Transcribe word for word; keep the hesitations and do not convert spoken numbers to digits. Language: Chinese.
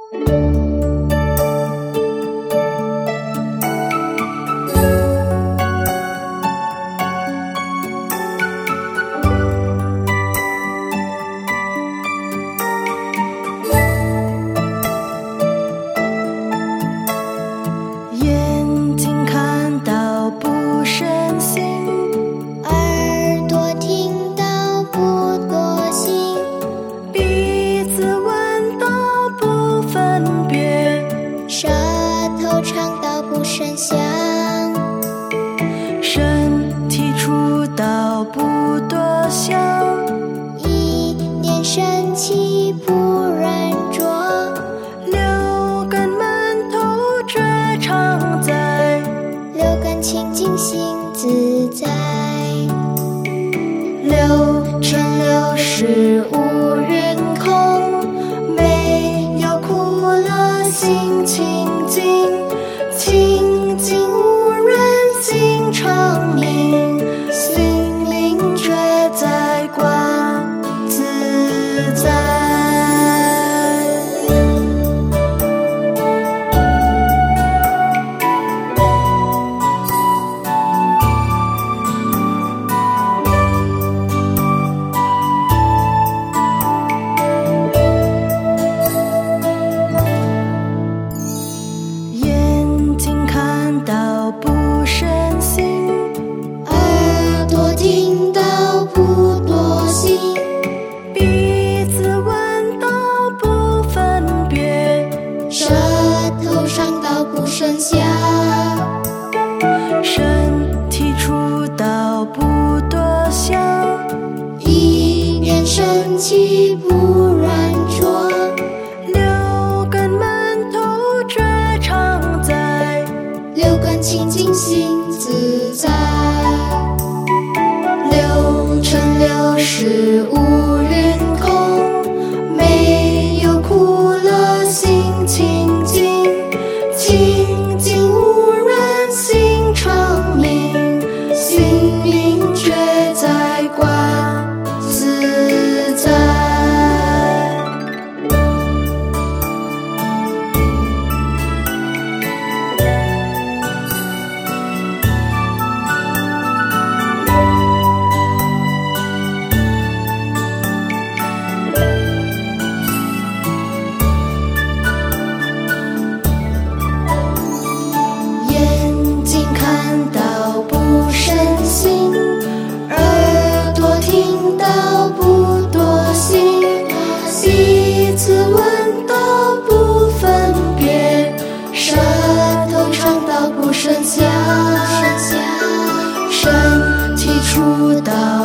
眼睛看到不省心， 耳朵听到不多心， 鼻子闻到不分别， 舌头尝到不生香， 身体触到不多想， 意念升起不软着， 六根闷头觉常在， 六根清净心自在， 六尘六世无云空，没有苦乐心清净，清净无人心常明，心灵觉在观自在。眼睛看到不省心， 耳朵听到不多心， 鼻子闻到不分别， 舌头尝到不生香， 身体触到不多想， 意念升起不软着， 六根闷头觉常在， 六根清净心自在， 六尘六世无云空，没有苦乐心清净，清净无人心常明，心灵觉在观自在。眼睛看到不省心，耳朵听到不多心，鼻子闻到不分别，舌头尝到不生香，身体触到